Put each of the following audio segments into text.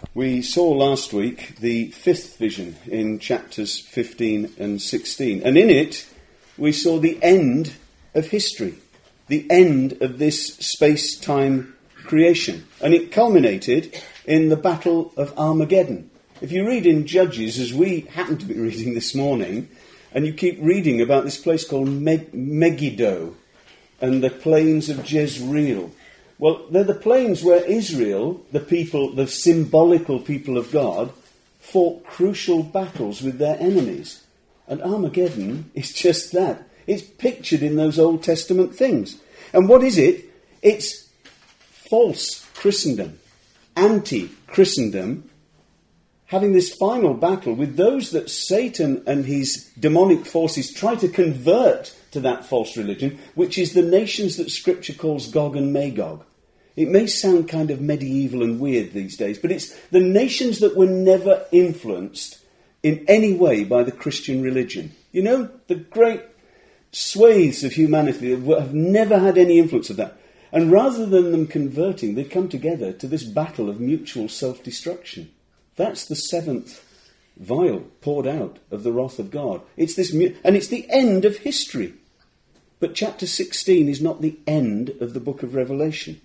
We saw last week the fifth vision in chapters 15 and 16. And in it, we saw the end of history, the end of this space-time creation. And it culminated in the Battle of Armageddon. If you read in Judges, as we happen to be reading this morning, and you keep reading about this place called Megiddo and the plains of Jezreel. Well, they're the plains where Israel, the people, the symbolical people of God, fought crucial battles with their enemies. And Armageddon is just that. It's pictured in those Old Testament things. And what is it? It's false Christendom, anti-Christendom, having this final battle with those that Satan and his demonic forces try to convert to that false religion, which is the nations that Scripture calls Gog and Magog. It may sound kind of medieval and weird these days, but it's the nations that were never influenced in any way by the Christian religion. You know, the great swathes of humanity have never had any influence of that. And rather than them converting, they come together to this battle of mutual self-destruction. That's the seventh vial poured out of the wrath of God. It's this, and it's the end of history. But chapter 16 is not the end of the book of Revelation.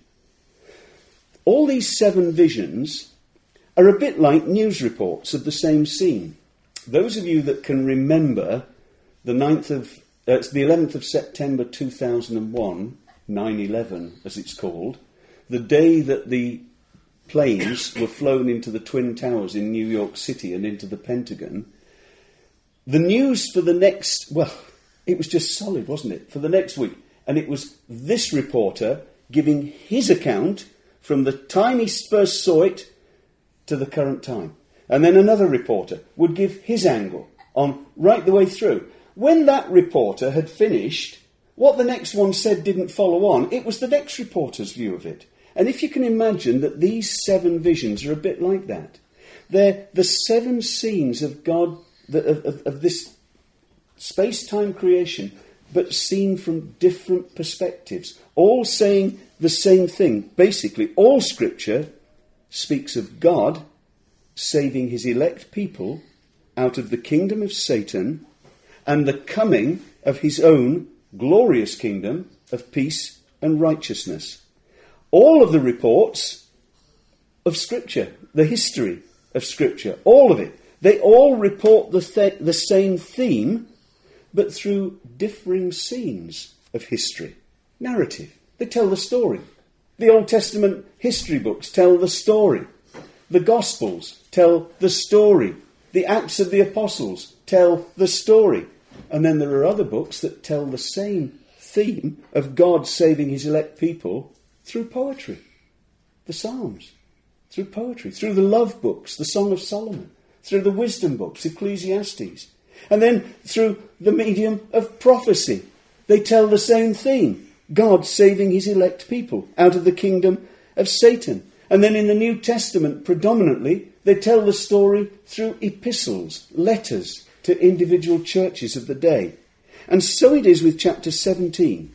All these seven visions are a bit like news reports of the same scene. Those of you that can remember the 11th of September 2001, 9/11 as it's called, the day that the planes were flown into the Twin Towers in New York City and into the Pentagon, the news for the next, it was just solid, wasn't it, for the next week. And it was this reporter giving his account from the time he first saw it to the current time. And then another reporter would give his angle on right the way through. When that reporter had finished, what the next one said didn't follow on. It was the next reporter's view of it. And if you can imagine that these seven visions are a bit like that. They're the seven scenes of God, of this space-time creation, but seen from different perspectives, all saying the same thing. Basically, all Scripture speaks of God saving his elect people out of the kingdom of Satan and the coming of his own glorious kingdom of peace and righteousness. All of the reports of Scripture, the history of Scripture, all of it, they all report the same theme, but through differing scenes of history. Narrative. They tell the story. The Old Testament history books tell the story. The Gospels tell the story. The Acts of the Apostles tell the story. And then there are other books that tell the same theme of God saving his elect people through poetry. The Psalms. Through poetry. Through the love books, the Song of Solomon. Through the wisdom books, Ecclesiastes. And then through the medium of prophecy. They tell the same theme. God saving his elect people out of the kingdom of Satan. And then in the New Testament, predominantly, they tell the story through epistles, letters to individual churches of the day. And so it is with chapter 17.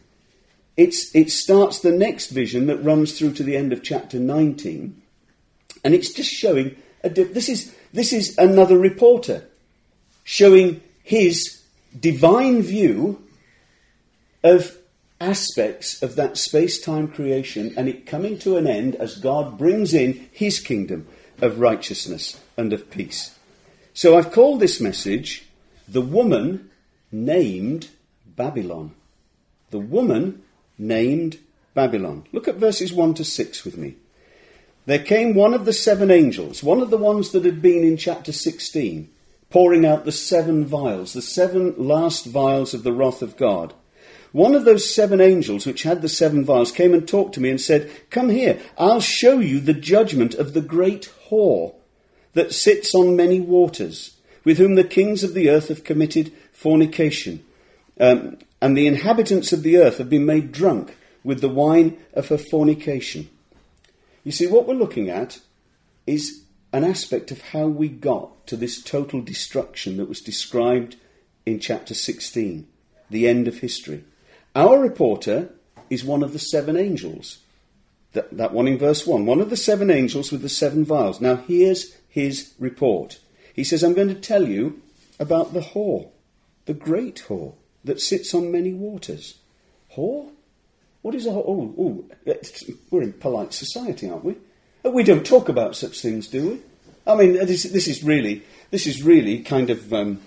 It starts the next vision that runs through to the end of chapter 19. And it's just showing, this is another reporter showing his divine view of aspects of that space-time creation and it coming to an end as God brings in his kingdom of righteousness and of peace. So I've called this message, The Woman Named Babylon. The Woman Named Babylon. Look at verses 1 to 6 with me. There came one of the seven angels, one of the ones that had been in chapter 16, pouring out the seven vials, the seven last vials of the wrath of God. One of those seven angels which had the seven vials came and talked to me and said, "Come here, I'll show you the judgment of the great whore that sits on many waters, with whom the kings of the earth have committed fornication. And the inhabitants of the earth have been made drunk with the wine of her fornication." You see, what we're looking at is an aspect of how we got to this total destruction that was described in chapter 16, the end of history. Our reporter is one of the seven angels. That one in verse 1. One of the 7 angels with the 7 vials. Now here's his report. He says, I'm going to tell you about the whore, the great whore, that sits on many waters. Whore? What is a whore? We're in polite society, aren't we? We don't talk about such things, do we? I mean, this is really kind of...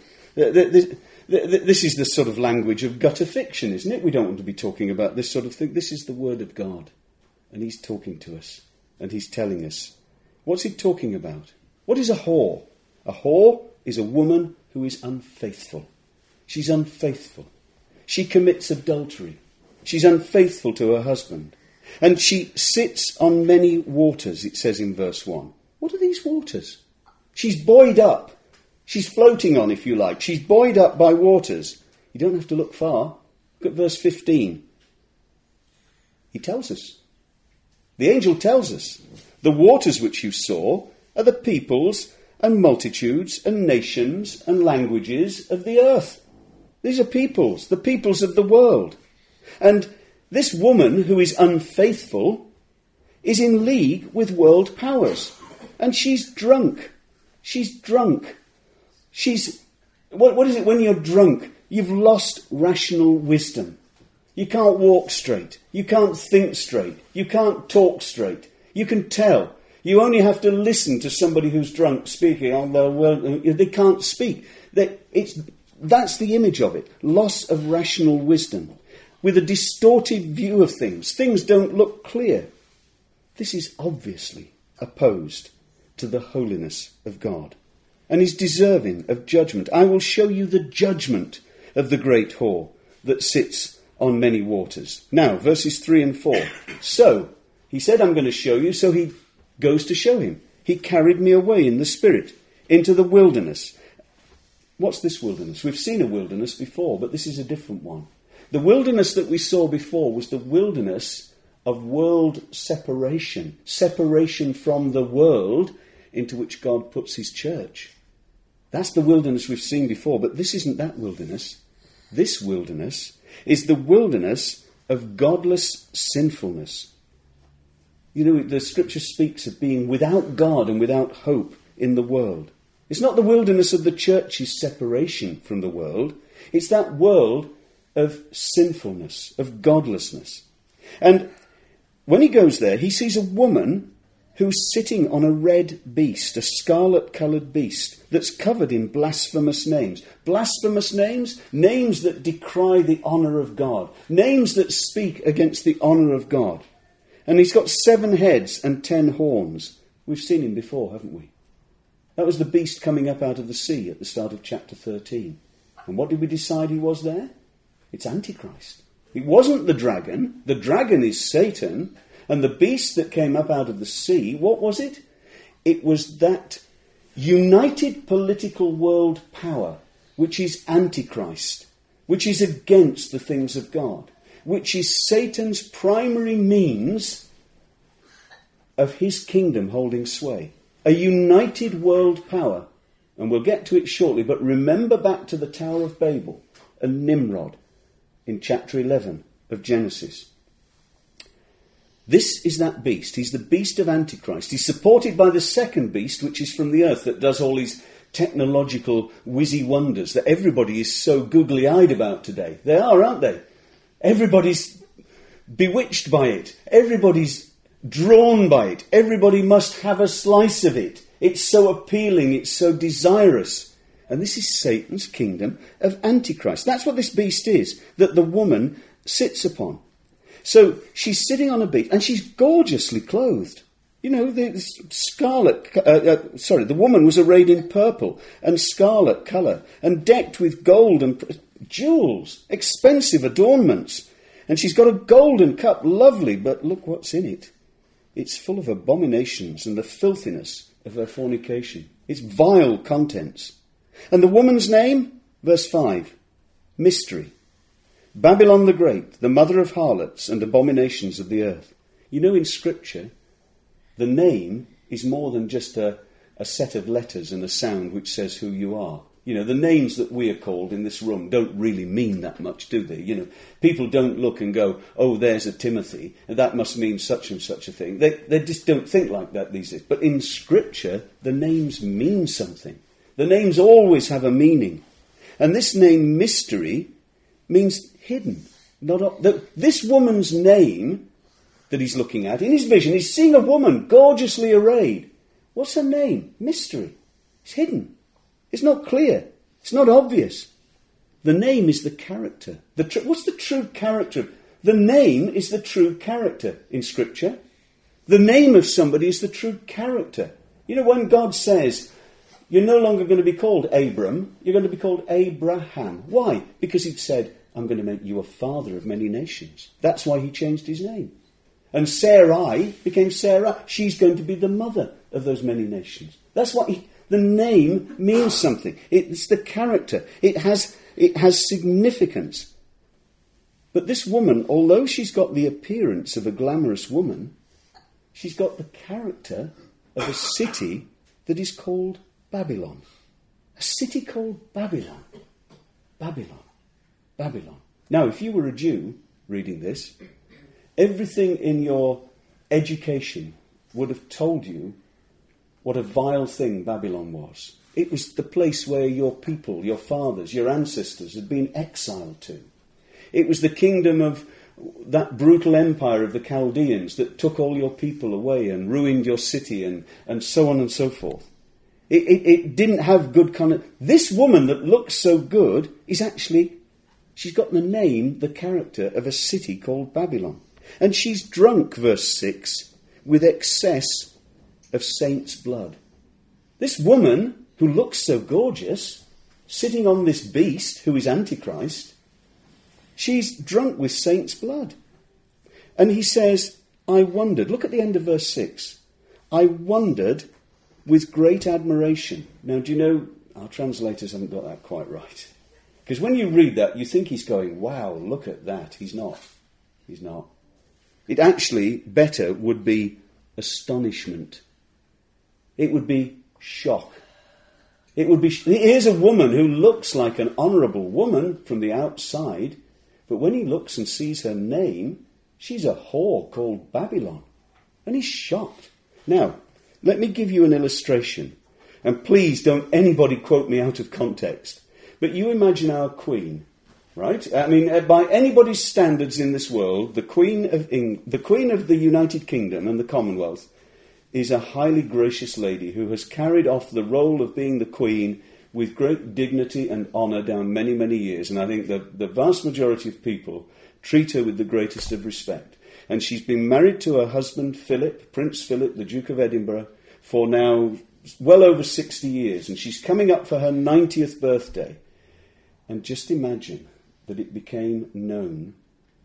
This is the sort of language of gutter fiction, isn't it? We don't want to be talking about this sort of thing. This is the Word of God. And he's talking to us. And he's telling us. What's he talking about? What is a whore? A whore is a woman who is unfaithful. She's unfaithful. She commits adultery. She's unfaithful to her husband. And she sits on many waters, it says in verse 1. What are these waters? She's buoyed up. She's floating on, if you like. She's buoyed up by waters. You don't have to look far. Look at verse 15. He tells us. The angel tells us. The waters which you saw are the peoples and multitudes and nations and languages of the earth. These are peoples, the peoples of the world. And this woman who is unfaithful is in league with world powers. And she's drunk. She's drunk. What is it when you're drunk? You've lost rational wisdom. You can't walk straight. You can't think straight. You can't talk straight. You can tell. You only have to listen to somebody who's drunk speaking. They can't speak. That's the image of it. Loss of rational wisdom. With a distorted view of things. Things don't look clear. This is obviously opposed to the holiness of God. And is deserving of judgment. I will show you the judgment of the great whore that sits on many waters. Now, verses 3 and 4. So, he said, I'm going to show you, so he goes to show him. He carried me away in the spirit into the wilderness. What's this wilderness? We've seen a wilderness before, but this is a different one. The wilderness that we saw before was the wilderness of world separation. Separation from the world into which God puts his church. That's the wilderness we've seen before, but this isn't that wilderness. This wilderness is the wilderness of godless sinfulness. You know, the scripture speaks of being without God and without hope in the world. It's not the wilderness of the church's separation from the world. It's that world of sinfulness, of godlessness. And when he goes there, he sees a woman who's sitting on a red beast, a scarlet-coloured beast, that's covered in blasphemous names. Blasphemous names? Names that decry the honour of God. Names that speak against the honour of God. And he's got 7 heads and 10 horns. We've seen him before, haven't we? That was the beast coming up out of the sea at the start of chapter 13. And what did we decide he was there? It's Antichrist. It wasn't the dragon. The dragon is Satan. And the beast that came up out of the sea, what was it? It was that united political world power, which is Antichrist, which is against the things of God, which is Satan's primary means of his kingdom holding sway. A united world power. And we'll get to it shortly, but remember back to the Tower of Babel and Nimrod in chapter 11 of Genesis. This is that beast. He's the beast of Antichrist. He's supported by the second beast, which is from the earth, that does all these technological whizzy wonders that everybody is so googly-eyed about today. They are, aren't they? Everybody's bewitched by it. Everybody's drawn by it. Everybody must have a slice of it. It's so appealing. It's so desirous. And this is Satan's kingdom of Antichrist. That's what this beast is, that the woman sits upon. So she's sitting on a beast, and she's gorgeously clothed. You know, the woman was arrayed in purple and scarlet colour, and decked with gold and jewels, expensive adornments. And she's got a golden cup, lovely, but look what's in it. It's full of abominations and the filthiness of her fornication. It's vile contents. And the woman's name, verse 5, Mystery. Babylon the Great, the mother of harlots and abominations of the earth. You know, in Scripture, the name is more than just a set of letters and a sound which says who you are. You know, the names that we are called in this room don't really mean that much, do they? You know, people don't look and go, oh, there's a Timothy, and that must mean such and such a thing. They just don't think like that these days. But in Scripture, the names mean something. The names always have a meaning. And this name, Mystery, means hidden. This woman's name that he's looking at, in his vision, he's seeing a woman gorgeously arrayed. What's her name? Mystery. It's hidden. It's not clear. It's not obvious. The name is the character. What's the true character? The name is the true character in Scripture. The name of somebody is the true character. You know, when God says, you're no longer going to be called Abram, you're going to be called Abraham. Why? Because he'd said, I'm going to make you a father of many nations. That's why he changed his name. And Sarai became Sarah. She's going to be the mother of those many nations. That's what the name means something. It's the character. It has significance. But this woman, although she's got the appearance of a glamorous woman, she's got the character of a city that is called Babylon. A city called Babylon. Babylon. Babylon. Now, if you were a Jew reading this, everything in your education would have told you what a vile thing Babylon was. It was the place where your people, your fathers, your ancestors had been exiled to. It was the kingdom of that brutal empire of the Chaldeans that took all your people away and ruined your city and so on and so forth. It didn't have good This woman that looks so good is actually, she's got the name, the character of a city called Babylon. And she's drunk, verse 6, with excess of saints' blood. This woman, who looks so gorgeous, sitting on this beast, who is Antichrist, she's drunk with saints' blood. And he says, I wondered, look at the end of verse 6, I wondered with great admiration. Now, do you know, our translators haven't got that quite right. Because when you read that, you think he's going, wow, look at that. He's not. He's not. It actually, better, would be astonishment. It would be shock. It would be, here's a woman who looks like an honourable woman from the outside, but when he looks and sees her name, she's a whore called Babylon. And he's shocked. Now, let me give you an illustration. And please don't anybody quote me out of context. But you imagine our Queen, right? I mean, by anybody's standards in this world, the Queen of the United Kingdom and the Commonwealth is a highly gracious lady who has carried off the role of being the Queen with great dignity and honour down many, many years. And I think the vast majority of people treat her with the greatest of respect. And she's been married to her husband, Philip, Prince Philip, the Duke of Edinburgh, for now well over 60 years. And she's coming up for her 90th birthday. And just imagine that it became known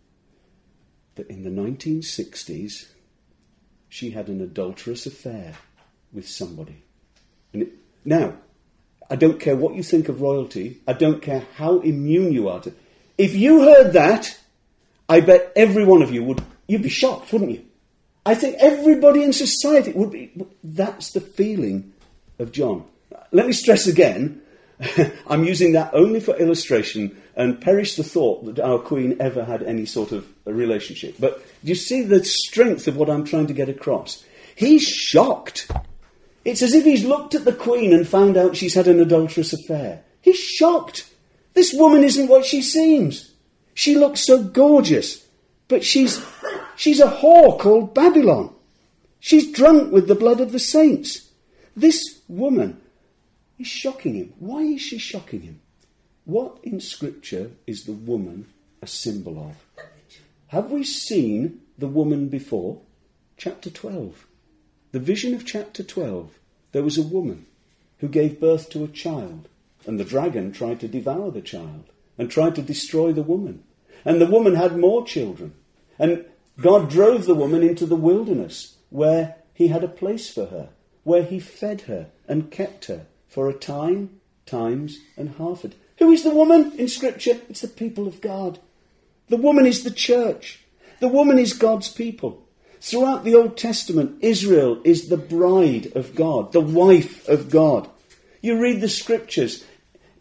that in the 1960s, she had an adulterous affair with somebody. Now, I don't care what you think of royalty. I don't care how immune you are to. If you heard that, I bet every one of you you'd be shocked, wouldn't you? I think everybody in society would be. That's the feeling of John. Let me stress again, I'm using that only for illustration, and perish the thought that our Queen ever had any sort of a relationship. But you see the strength of what I'm trying to get across. He's shocked. It's as if he's looked at the Queen and found out she's had an adulterous affair. He's shocked. This woman isn't what she seems. She looks so gorgeous, but she's a whore called Babylon. She's drunk with the blood of the saints. This woman is shocking him. Why is she shocking him? What in Scripture is the woman a symbol of? Have we seen the woman before? Chapter 12. The vision of chapter 12. There was a woman who gave birth to a child, and the dragon tried to devour the child and tried to destroy the woman. And the woman had more children. And God drove the woman into the wilderness where he had a place for her, where he fed her and kept her for a time, times, and half a day. Who is the woman in Scripture? It's the people of God. The woman is the church. The woman is God's people. Throughout the Old Testament, Israel is the bride of God, the wife of God. You read the Scriptures.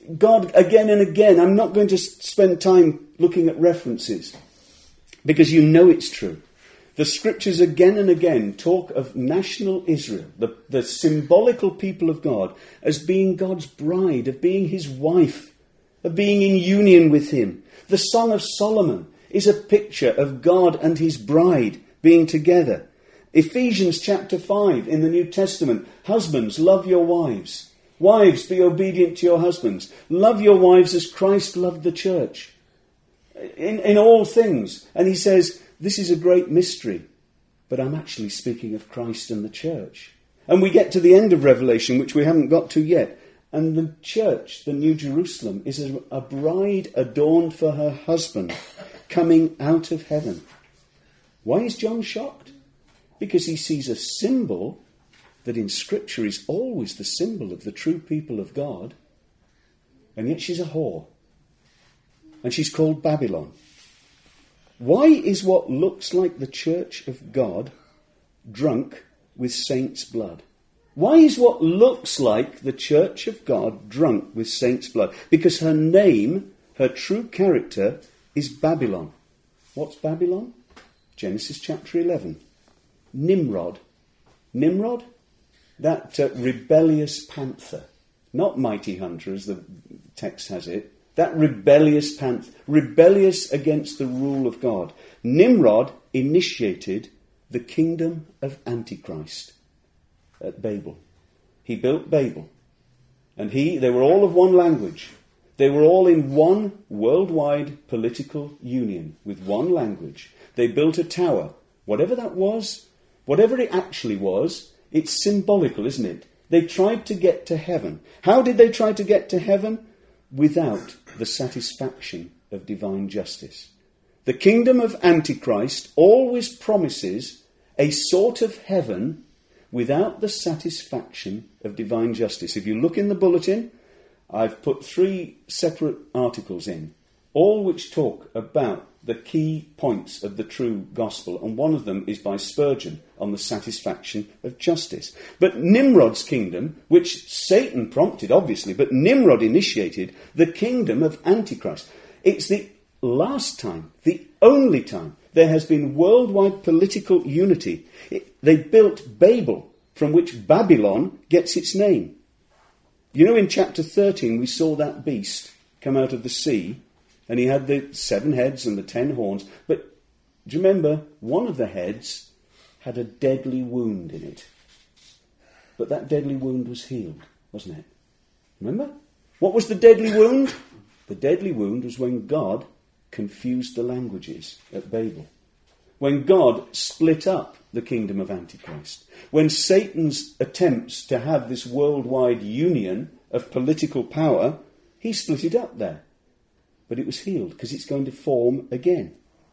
God again and again. I'm not going to spend time looking at references because you know it's true. The scriptures again and again talk of national Israel, the symbolical people of God, as being God's bride, of being his wife, of being in union with him. The Song of Solomon is a picture of God and his bride being together. Ephesians chapter 5 in the New Testament, husbands, love your wives. Wives, be obedient to your husbands. Love your wives as Christ loved the church. In all things. And he says, this is a great mystery, but I'm actually speaking of Christ and the church. And we get to the end of Revelation, which we haven't got to yet. And the church, the New Jerusalem, is a bride adorned for her husband, coming out of heaven. Why is John shocked? Because he sees a symbol that in Scripture is always the symbol of the true people of God. And yet she's a whore. And she's called Babylon. Why is what looks like the church of God drunk with saints' blood? Why is what looks like the church of God drunk with saints' blood? Because her name, her true character, is Babylon. What's Babylon? Genesis chapter 11. Nimrod. Nimrod? That rebellious panther. Not mighty hunter, as the text has it. That rebellious panther. Rebellious against the rule of God. Nimrod initiated the kingdom of Antichrist at Babel. He built Babel. And they were all of one language. They were all in one worldwide political union with one language. They built a tower. Whatever that was, whatever it actually was, it's symbolical, isn't it? They tried to get to heaven. How did they try to get to heaven? Without the satisfaction of divine justice. The kingdom of Antichrist always promises a sort of heaven without the satisfaction of divine justice. If you look in the bulletin, I've put 3 separate articles in, all which talk about the key points of the true gospel, and one of them is by Spurgeon on the satisfaction of justice. But Nimrod's kingdom, which Satan prompted, obviously, but Nimrod initiated the kingdom of Antichrist. It's the last time, the only time, there has been worldwide political unity. They built Babel, from which Babylon gets its name. You know, in chapter 13, we saw that beast come out of the sea, and he had the 7 heads and the 10 horns. But do you remember, one of the heads had a deadly wound in it. But that deadly wound was healed, wasn't it? Remember? What was the deadly wound? The deadly wound was when God confused the languages at Babel. When God split up the kingdom of Antichrist. When Satan's attempts to have this worldwide union of political power, he split it up there. But it was healed because it's going to form again.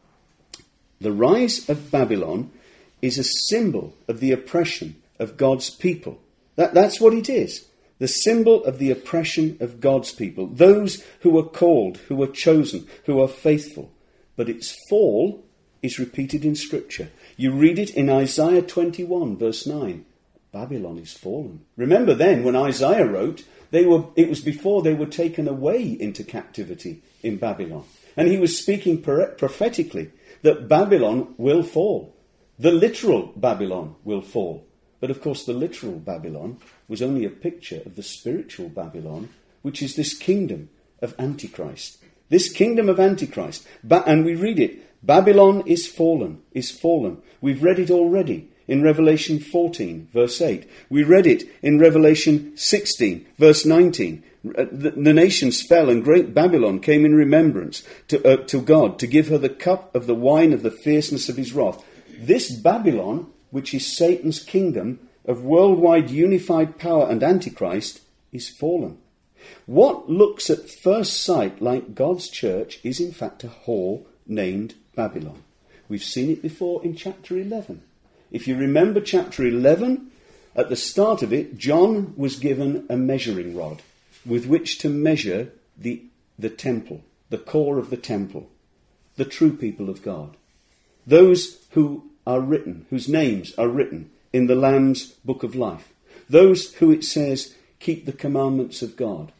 The rise of Babylon is a symbol of the oppression of God's people. That's what it is. The symbol of the oppression of God's people. Those who are called, who are chosen, who are faithful. But its fall is repeated in Scripture. You read it in Isaiah 21, verse 9. Babylon is fallen. Remember then, when Isaiah wrote, it was before they were taken away into captivity in Babylon. And he was speaking prophetically that Babylon will fall. The literal Babylon will fall. But of course the literal Babylon was only a picture of the spiritual Babylon, which is this kingdom of Antichrist. This kingdom of Antichrist. And we read it. Babylon is fallen, is fallen. We've read it already in Revelation 14, verse 8. We read it in Revelation 16, verse 19. The nations fell and great Babylon came in remembrance to God to give her the cup of the wine of the fierceness of his wrath. This Babylon, which is Satan's kingdom of worldwide unified power and Antichrist, is fallen. What looks at first sight like God's church is in fact a whore named Babylon. We've seen it before in chapter 11. If you remember chapter 11, at the start of it, John was given a measuring rod with which to measure the temple, the core of the temple, the true people of God. Those who are written, whose names are written in the Lamb's book of life. Those who, it says, keep the commandments of God.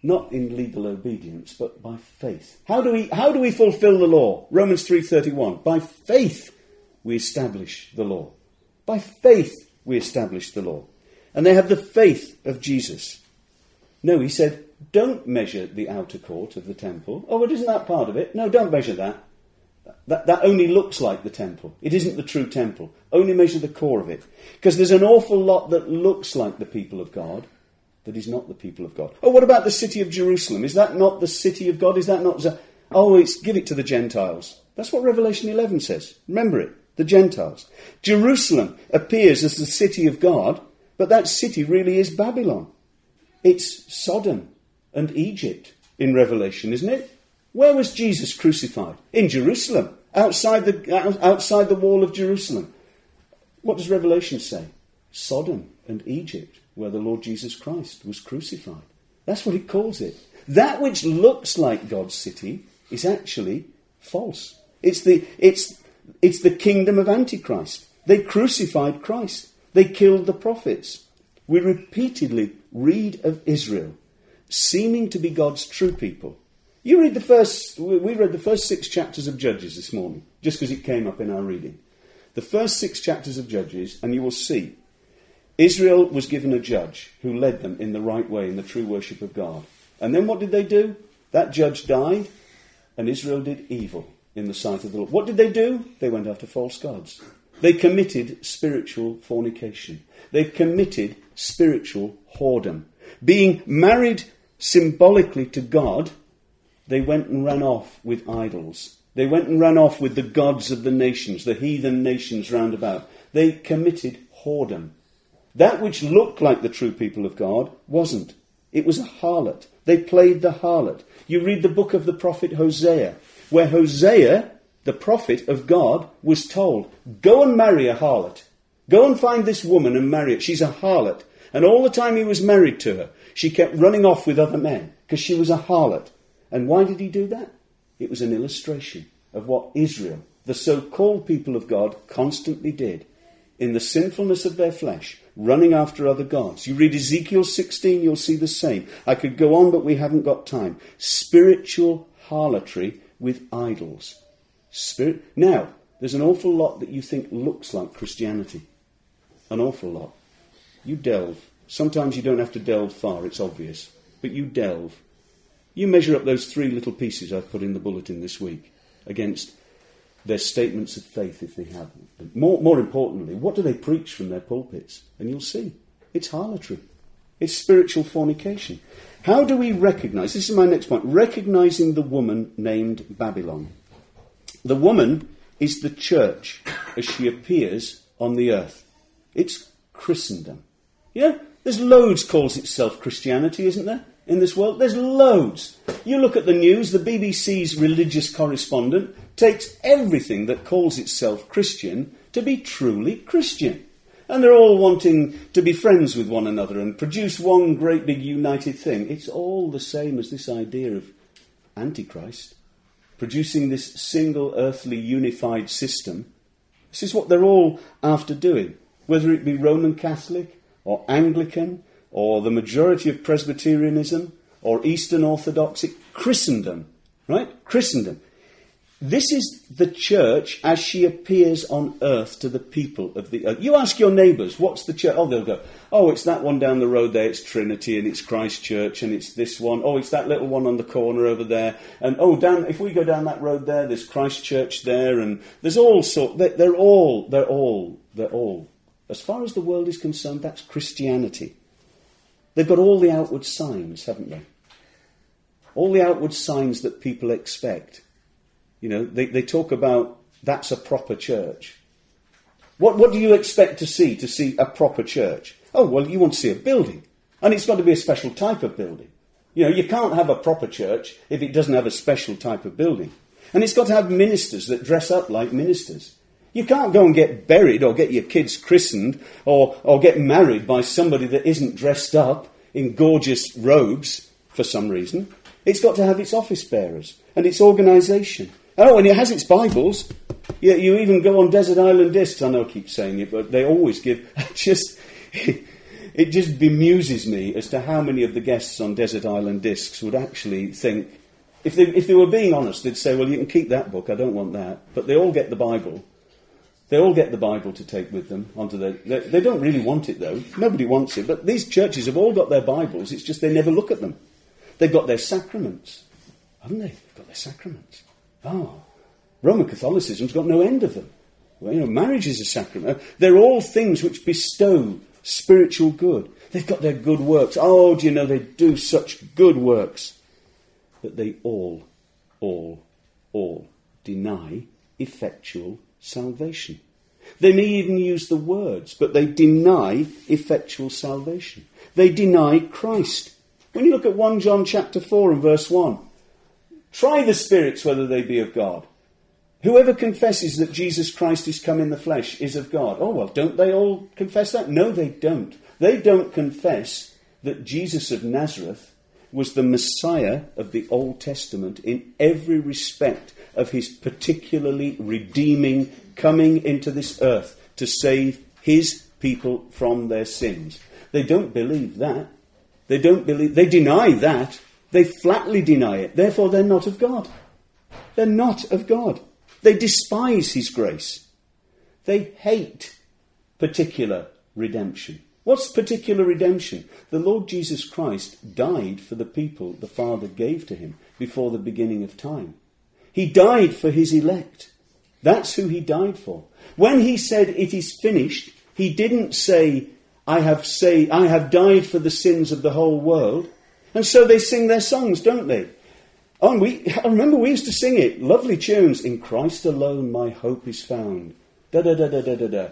Not in legal obedience, but by faith. How do we fulfill the law? Romans 3:31. By faith we establish the law. By faith we establish the law. And they have the faith of Jesus. No, he said, don't measure the outer court of the temple. Oh, but isn't that part of it? No, don't measure that. That only looks like the temple. It isn't the true temple. Only measure the core of it. Because there's an awful lot that looks like the people of God that is not the people of God. Oh, what about the city of Jerusalem? Is that not the city of God? Is that not... give it to the Gentiles. That's what Revelation 11 says. Remember it. The Gentiles. Jerusalem appears as the city of God, but that city really is Babylon. It's Sodom and Egypt in Revelation, isn't it? Where was Jesus crucified? In Jerusalem, outside the wall of Jerusalem. What does Revelation say? Sodom and Egypt, where the Lord Jesus Christ was crucified. That's what it calls it. That which looks like God's city is actually false. It's the kingdom of Antichrist. They crucified Christ. They killed the prophets. We repeatedly read of Israel seeming to be God's true people. We read the first 6 chapters of Judges this morning, just because it came up in our reading. The first 6 chapters of Judges, and you will see, Israel was given a judge who led them in the right way, in the true worship of God. And then what did they do? That judge died, and Israel did evil in the sight of the Lord. What did they do? They went after false gods. They committed spiritual fornication. They committed spiritual whoredom. Being married symbolically to God, they went and ran off with idols. They went and ran off with the gods of the nations, the heathen nations round about. They committed whoredom. That which looked like the true people of God wasn't. It was a harlot. They played the harlot. You read the book of the prophet Hosea, where Hosea, the prophet of God, was told, go and marry a harlot. Go and find this woman and marry her. She's a harlot. And all the time he was married to her, she kept running off with other men because she was a harlot. And why did he do that? It was an illustration of what Israel, the so-called people of God, constantly did in the sinfulness of their flesh, running after other gods. You read Ezekiel 16, you'll see the same. I could go on, but we haven't got time. Spiritual harlotry with idols. Now, there's an awful lot that you think looks like Christianity. An awful lot. You delve. Sometimes you don't have to delve far, it's obvious. But you delve. You measure up those 3 little pieces I've put in the bulletin this week against their statements of faith, if they have them. More importantly, what do they preach from their pulpits? And you'll see. It's harlotry. It's spiritual fornication. How do we recognise? This is my next point. Recognising the woman named Babylon. The woman is the church as she appears on the earth. It's Christendom. Yeah? There's loads calls itself Christianity, isn't there? In this world, there's loads. You look at the news, the BBC's religious correspondent takes everything that calls itself Christian to be truly Christian. And they're all wanting to be friends with one another and produce one great big united thing. It's all the same as this idea of Antichrist, producing this single earthly unified system. This is what they're all after doing, whether it be Roman Catholic or Anglican, or the majority of Presbyterianism, or Eastern Orthodoxy, Christendom, right? Christendom. This is the church as she appears on earth to the people of the earth. You ask your neighbours, what's the church? Oh, they'll go, oh, it's that one down the road there, it's Trinity, and it's Christ Church, and it's this one. Oh, it's that little one on the corner over there. And oh, if we go down that road there, there's Christ Church there, and there's all sorts. They're all. As far as the world is concerned, that's Christianity. They've got all the outward signs, haven't they? All the outward signs that people expect. You know, they talk about that's a proper church. What do you expect to see a proper church? Oh, well, you want to see a building. And it's got to be a special type of building. You know, you can't have a proper church if it doesn't have a special type of building. And it's got to have ministers that dress up like ministers. You can't go and get buried or get your kids christened or get married by somebody that isn't dressed up in gorgeous robes for some reason. It's got to have its office bearers and its organisation. Oh, and it has its Bibles. You even go on Desert Island Discs. I know I keep saying it, but they always give just... It just bemuses me as to how many of the guests on Desert Island Discs would actually think, if they were being honest, they'd say, well, you can keep that book, I don't want that. But they all get the Bible. They all get the Bible to take with them onto they don't really want it, though. Nobody wants it. But these churches have all got their Bibles. It's just they never look at them. They've got their sacraments, haven't they? They've got their sacraments. Roman Catholicism's got no end of them. Well, marriage is a sacrament. They're all things which bestow spiritual good. They've got their good works. Oh, do you know, they do such good works. But they all deny effectual salvation. They may even use the words, but they deny effectual salvation. They deny Christ. When you look at 1 John chapter 4 and verse 1, try the spirits whether they be of God. Whoever confesses that Jesus Christ is come in the flesh is of God. Oh, well, don't they all confess that? No, they don't. They don't confess that Jesus of Nazareth was the Messiah of the Old Testament in every respect of his particularly redeeming coming into this earth to save his people from their sins. They don't believe that. They deny that. They flatly deny it. Therefore, they're not of God. They're not of God. They despise his grace. They hate particular redemption. What's particular redemption? The Lord Jesus Christ died for the people the Father gave to him before the beginning of time. He died for his elect. That's who he died for. When he said it is finished, he didn't say, I have died for the sins of the whole world. And so they sing their songs, don't they? I remember we used to sing it. Lovely tunes. In Christ alone my hope is found. Da-da-da-da-da-da-da.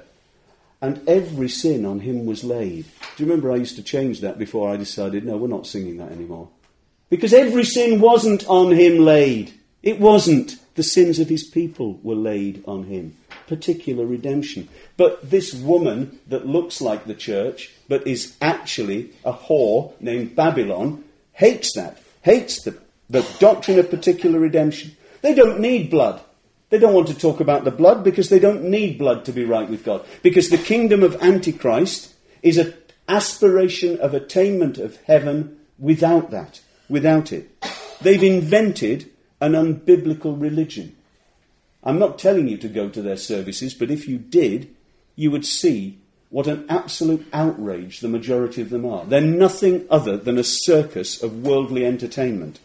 And every sin on him was laid. Do you remember I used to change that before I decided, no, we're not singing that anymore. Because every sin wasn't on him laid. It wasn't. The sins of his people were laid on him. Particular redemption. But this woman that looks like the church, but is actually a whore named Babylon, hates that. Hates the doctrine of particular redemption. They don't need blood. They don't want to talk about the blood because they don't need blood to be right with God. Because the kingdom of Antichrist is an aspiration of attainment of heaven without that. Without it. They've invented an unbiblical religion. I'm not telling you to go to their services, but if you did, you would see what an absolute outrage the majority of them are. They're nothing other than a circus of worldly entertainment.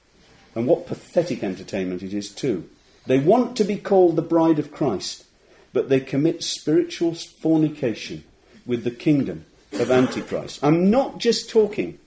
And what pathetic entertainment it is too. They want to be called the bride of Christ, but they commit spiritual fornication with the kingdom of Antichrist. I'm not just talking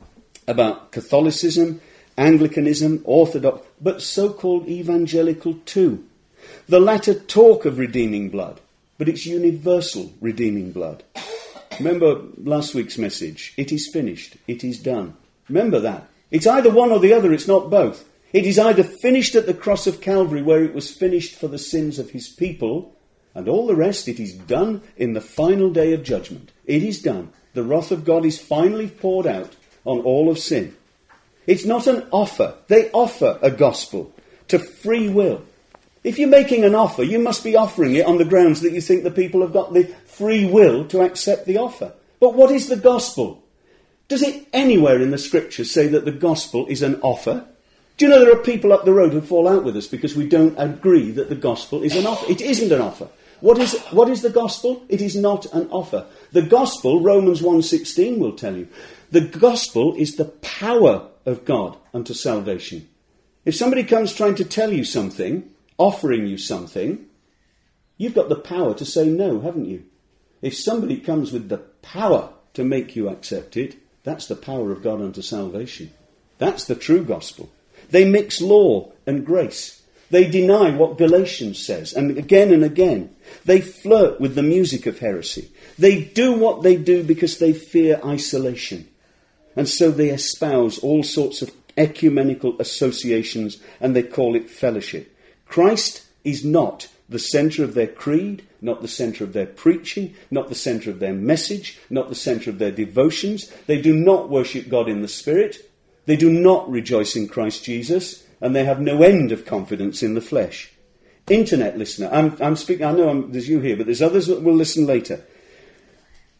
about Catholicism, Anglicanism, Orthodox, but so-called evangelical too. The latter talk of redeeming blood, but it's universal redeeming blood. Remember last week's message, it is finished, it is done. Remember that. It's either one or the other, it's not both. It is either finished at the cross of Calvary where it was finished for the sins of his people, and all the rest it is done in the final day of judgment. It is done. The wrath of God is finally poured out on all of sin. It's not an offer. They offer a gospel to free will. If you're making an offer, you must be offering it on the grounds that you think the people have got the free will to accept the offer. But what is the gospel? Does it anywhere in the scriptures say that the gospel is an offer? Do you know there are people up the road who fall out with us because we don't agree that the gospel is an offer? It isn't an offer. What is the gospel? It is not an offer. The gospel, Romans 1:16 will tell you, the gospel is the power of God unto salvation. If somebody comes trying to tell you something, offering you something, you've got the power to say no, haven't you? If somebody comes with the power to make you accept it, that's the power of God unto salvation. That's the true gospel. They mix law and grace. They deny what Galatians says, and again. They flirt with the music of heresy. They do what they do because they fear isolation. And so they espouse all sorts of ecumenical associations, and they call it fellowship. Christ is not the centre of their creed, not the centre of their preaching, not the centre of their message, not the centre of their devotions. They do not worship God in the Spirit. They do not rejoice in Christ Jesus, and they have no end of confidence in the flesh. Internet listener, I'm speaking, I know there's you here, but there's others that will listen later.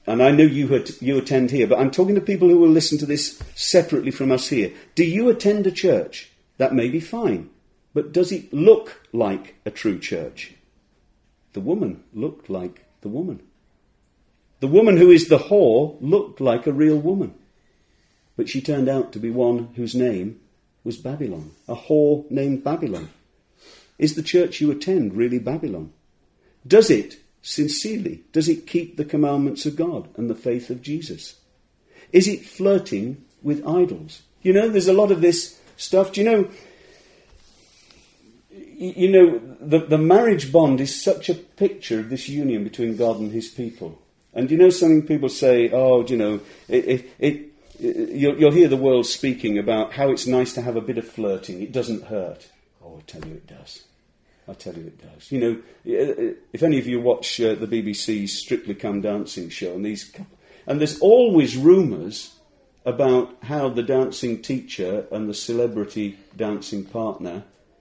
and I know you attend here, but I'm talking to people who will listen to this separately from us here. Do you attend a church? That may be fine, but does it look like a true church? The woman looked like the woman. The woman who is the whore looked like a real woman, but she turned out to be one whose name was Babylon, a whore named Babylon. Is the church you attend really Babylon? Does it, sincerely, does it keep the commandments of God and the faith of Jesus? Is it flirting with idols? You know, there's a lot of this stuff. Do you know, the marriage bond is such a picture of this union between God and his people. And you know something people say, you'll hear the world speaking about how it's nice to have a bit of flirting. It doesn't hurt. Oh, I tell you it does. I tell you it does. You know, if any of you watch the BBC's Strictly Come Dancing show, and there's always rumours about how the dancing teacher and the celebrity dancing partner,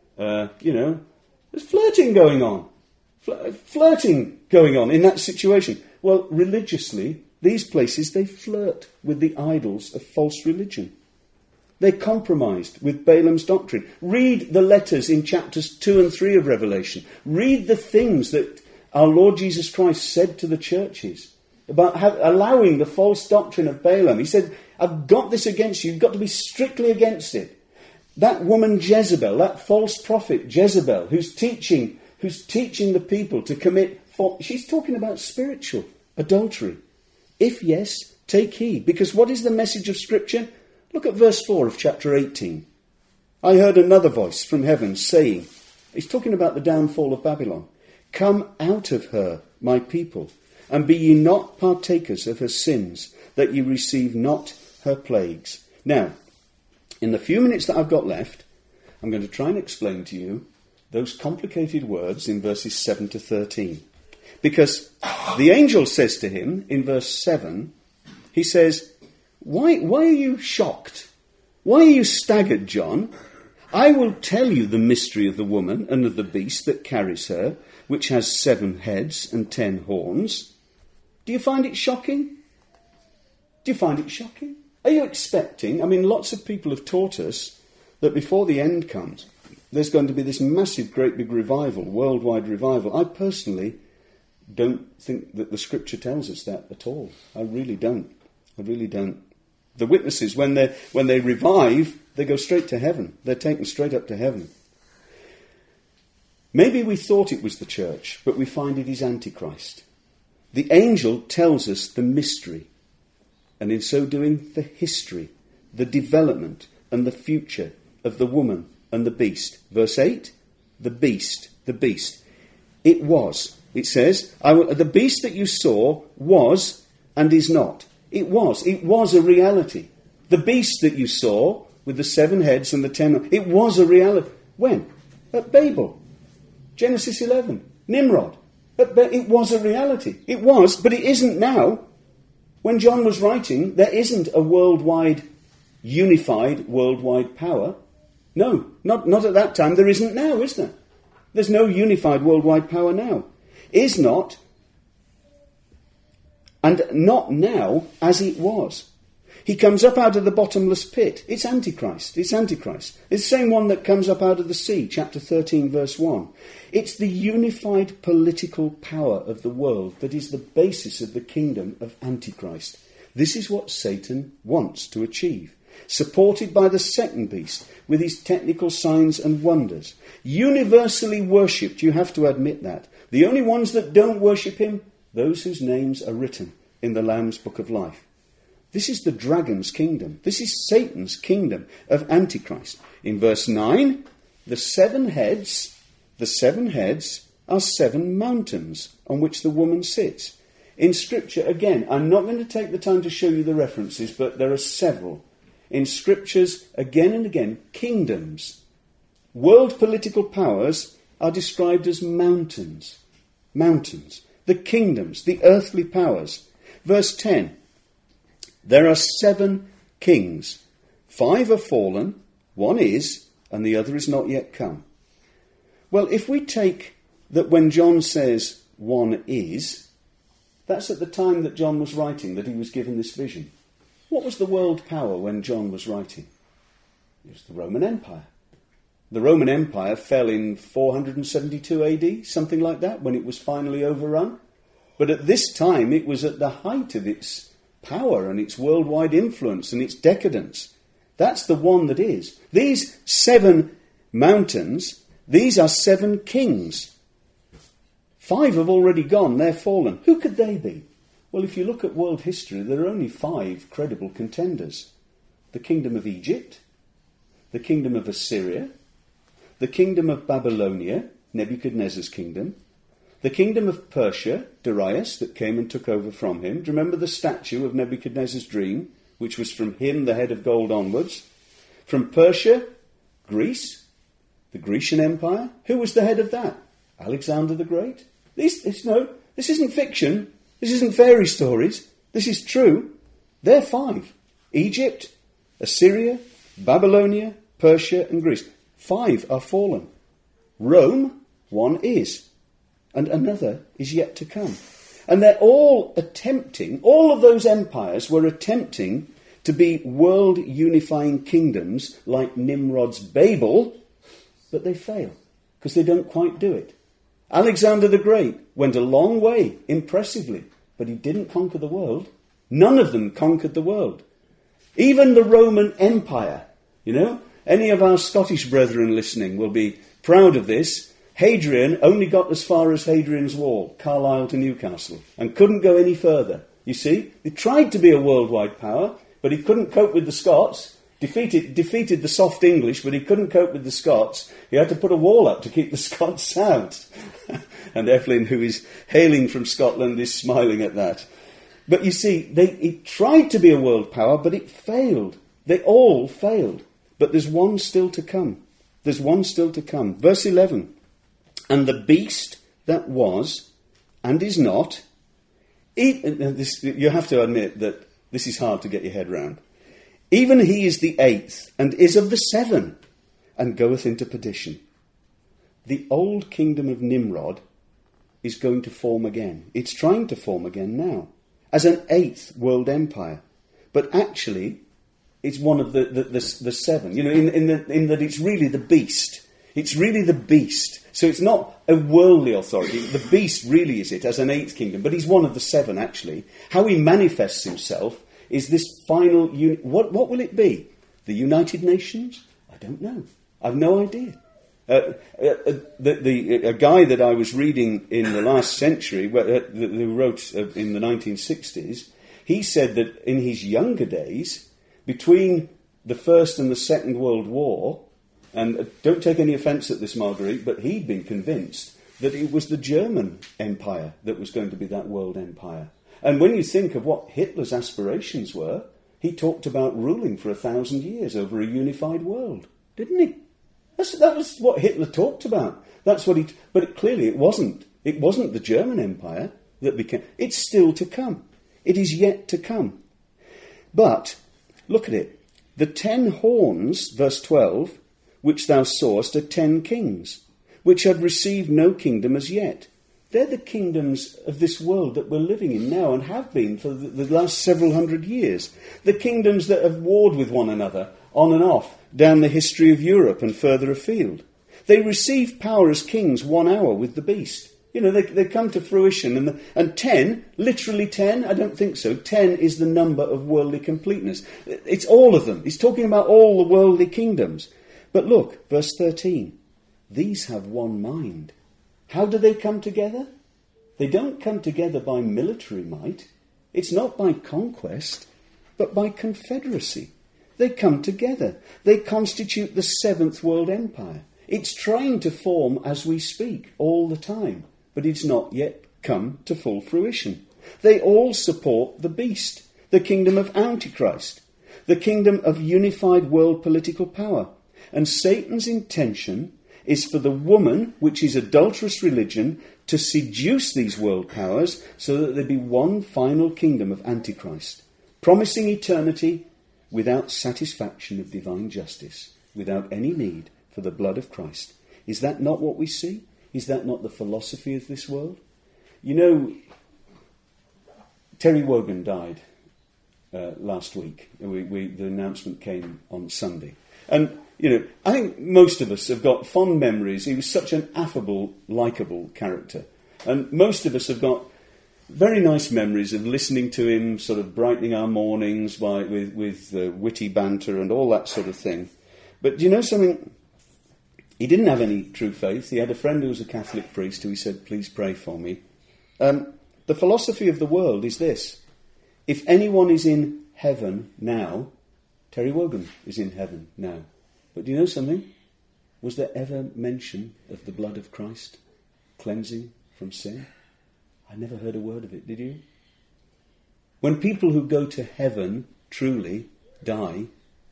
there's flirting going on. Flirting going on in that situation. Well, religiously, these places, they flirt with the idols of false religion. They're compromised with Balaam's doctrine. Read the letters in chapters 2 and 3 of Revelation. Read the things that our Lord Jesus Christ said to the churches about allowing the false doctrine of Balaam. He said, I've got this against you. You've got to be strictly against it. That woman Jezebel, that false prophet Jezebel, who's teaching the people to commit, she's talking about spiritual adultery. If yes, take heed. Because what is the message of Scripture? Look at verse 4 of chapter 18. I heard another voice from heaven saying, he's talking about the downfall of Babylon, come out of her, my people, and be ye not partakers of her sins, that ye receive not her plagues. Now, in the few minutes that I've got left, I'm going to try and explain to you those complicated words in verses 7 to 13. Because the angel says to him in verse 7, he says, Why are you shocked? Why are you staggered, John? I will tell you the mystery of the woman and of the beast that carries her, which has 7 heads and 10 horns. Do you find it shocking? Do you find it shocking? Are you expecting? I mean, lots of people have taught us that before the end comes, there's going to be this massive, great big revival, worldwide revival. I personally don't think that the Scripture tells us that at all. I really don't. I really don't. The witnesses, when they revive, they go straight to heaven. They're taken straight up to heaven. Maybe we thought it was the church, but we find it is Antichrist. The angel tells us the mystery, and in so doing, the history, the development, and the future of the woman and the beast. Verse 8, the beast. It was. It says, the beast that you saw was and is not. It was a reality. The beast that you saw with the 7 heads and the 10, it was a reality. When? At Babel. Genesis 11. Nimrod. It was a reality. It was, but it isn't now. When John was writing, there isn't a unified worldwide power. No, not at that time. There isn't now, is there? There's no unified worldwide power now. Is not, and not now as it was. He comes up out of the bottomless pit. It's Antichrist. It's the same one that comes up out of the sea, chapter 13, verse 1. It's the unified political power of the world that is the basis of the kingdom of Antichrist. This is what Satan wants to achieve. Supported by the second beast, with his technical signs and wonders. Universally worshipped, you have to admit that. The only ones that don't worship him, those whose names are written in the Lamb's Book of Life. This is the dragon's kingdom. This is Satan's kingdom of Antichrist. In verse 9, the 7 heads are 7 mountains on which the woman sits. In Scripture, again, I'm not going to take the time to show you the references, but there are several. In Scriptures, again and again, kingdoms, world political powers are described as mountains. Mountains. The kingdoms, the earthly powers. Verse 10. There are 7 kings. 5 are fallen, 1 is, and the other is not yet come. Well, if we take that when John says 1 is, That's at the time that John was writing, that he was given this vision. What was the world power when John was writing? It was the Roman Empire. The Roman Empire fell in 472 AD, something like that, when it was finally overrun. But at this time, it was at the height of its power and its worldwide influence and its decadence. That's the one that is. These 7 mountains, these are 7 kings. 5 have already gone, they're fallen. Who could they be? Well, if you look at world history, there are only 5 credible contenders. The kingdom of Egypt, the kingdom of Assyria, the kingdom of Babylonia, Nebuchadnezzar's kingdom, the kingdom of Persia, Darius, that came and took over from him. Do you remember the statue of Nebuchadnezzar's dream, which was from him, the head of gold, onwards? From Persia, Greece, the Grecian Empire. Who was the head of that? Alexander the Great. This isn't fiction. This isn't fairy stories. This is true. They're 5. Egypt, Assyria, Babylonia, Persia and Greece. 5 are fallen. Rome, 1 is. And another is yet to come. And they're all of those empires were attempting to be world unifying kingdoms like Nimrod's Babel, but they fail because they don't quite do it. Alexander the Great went a long way, impressively, but he didn't conquer the world. None of them conquered the world. Even the Roman Empire, any of our Scottish brethren listening will be proud of this. Hadrian only got as far as Hadrian's Wall, Carlisle to Newcastle, and couldn't go any further. You see, he tried to be a worldwide power, but he couldn't cope with the Scots. Defeated the soft English, but he couldn't cope with the Scots. He had to put a wall up to keep the Scots out. And Evelyn, who is hailing from Scotland, is smiling at that. But you see, it tried to be a world power, but it failed. They all failed. But there's one still to come. There's one still to come. Verse 11. And the beast that was and is not, you have to admit that this is hard to get your head round. Even he is the 8th and is of the 7 and goeth into perdition. The old kingdom of Nimrod is going to form again. It's trying to form again now as an 8th world empire. But actually, it's one of the 7. In that it's really the beast. It's really the beast. So it's not a worldly authority. The beast really is it as an 8th kingdom. But he's one of the 7, actually. How he manifests himself is this final... What will it be? The United Nations? I don't know. I've no idea. A guy that I was reading in the last century, who wrote in the 1960s, he said that in his younger days, between the First and the Second World War, and don't take any offence at this, Marguerite, but he'd been convinced that it was the German Empire that was going to be that world empire. And when you think of what Hitler's aspirations were, he talked about ruling for 1,000 years over a unified world, didn't he? That was what Hitler talked about. But clearly it wasn't. It wasn't the German Empire that became... It's still to come. It is yet to come. But, look at it. The 10 horns, verse 12, which thou sawest are 10 kings, which have received no kingdom as yet. They're the kingdoms of this world that we're living in now and have been for the last several hundred years. The kingdoms that have warred with one another on and off down the history of Europe and further afield. They receive power as kings 1 hour with the beast. They come to fruition. And 10, literally 10, I don't think so. 10 is the number of worldly completeness. It's all of them. He's talking about all the worldly kingdoms. But look, verse 13. These have one mind. How do they come together? They don't come together by military might. It's not by conquest, but by confederacy. They come together. They constitute the 7th world empire. It's trying to form as we speak all the time, but it's not yet come to full fruition. They all support the beast, the kingdom of Antichrist, the kingdom of unified world political power. And Satan's intention is for the woman, which is adulterous religion, to seduce these world powers so that there be one final kingdom of Antichrist, promising eternity without satisfaction of divine justice, without any need for the blood of Christ. Is that not what we see? Is that not the philosophy of this world? Terry Wogan died last week. The announcement came on Sunday. And, I think most of us have got fond memories. He was such an affable, likeable character. And most of us have got very nice memories of listening to him sort of brightening our mornings with witty banter and all that sort of thing. But do you know something? He didn't have any true faith. He had a friend who was a Catholic priest who he said, please pray for me. The philosophy of the world is this. If anyone is in heaven now, Terry Wogan is in heaven now. But do you know something? Was there ever mention of the blood of Christ cleansing from sin? I never heard a word of it, did you? When people who go to heaven truly die,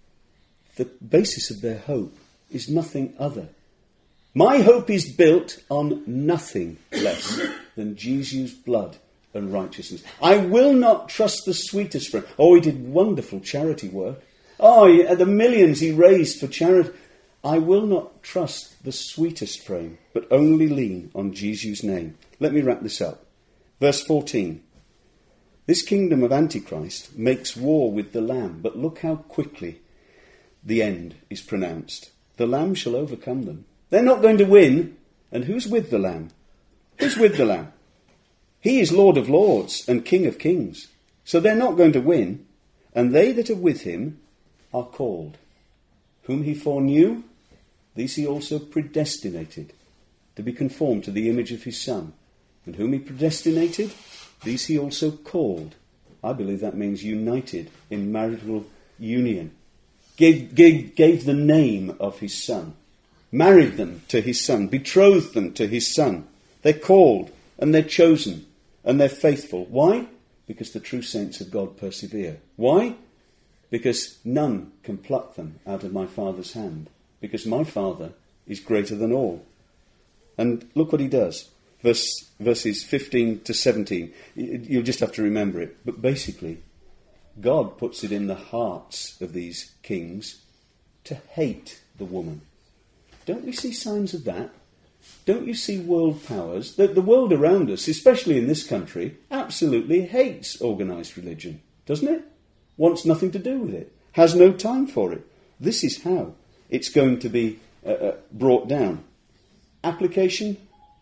the basis of their hope is nothing other. My hope is built on nothing less than Jesus' blood and righteousness. I will not trust the sweetest friend. Oh, he did wonderful charity work. Oh, the millions he raised for charity. I will not trust the sweetest frame, but only lean on Jesus' name. Let me wrap this up. Verse 14. This kingdom of Antichrist makes war with the Lamb, but look how quickly the end is pronounced. The Lamb shall overcome them. They're not going to win. And who's with the Lamb? Who's with the Lamb? He is Lord of lords and King of kings. So they're not going to win. And they that are with him are called. Whom he foreknew, these he also predestinated to be conformed to the image of his Son. And whom he predestinated, these he also called. I believe that means united in marital union. Gave the name of his Son. Married them to his Son. Betrothed them to his Son. They're called and they're chosen and they're faithful. Why? Because the true saints of God persevere. Why? Because none can pluck them out of my Father's hand. Because my Father is greater than all. And look what he does. Verses 15 to 17. You'll just have to remember it. But basically, God puts it in the hearts of these kings to hate the woman. Don't we see signs of that? Don't you see world powers? The world around us, especially in this country, absolutely hates organised religion, doesn't it? Wants nothing to do with it. Has no time for it. This is how it's going to be brought down. Application?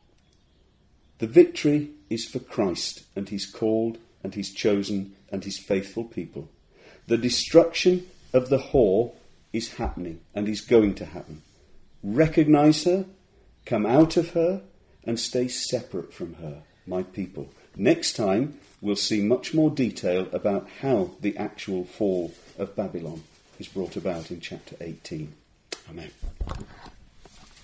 The victory is for Christ and his called and his chosen and his faithful people. The destruction of the whore is happening and is going to happen. Recognise her, come out of her, and stay separate from her, my people. Next time, we'll see much more detail about how the actual fall of Babylon is brought about in chapter 18. Amen.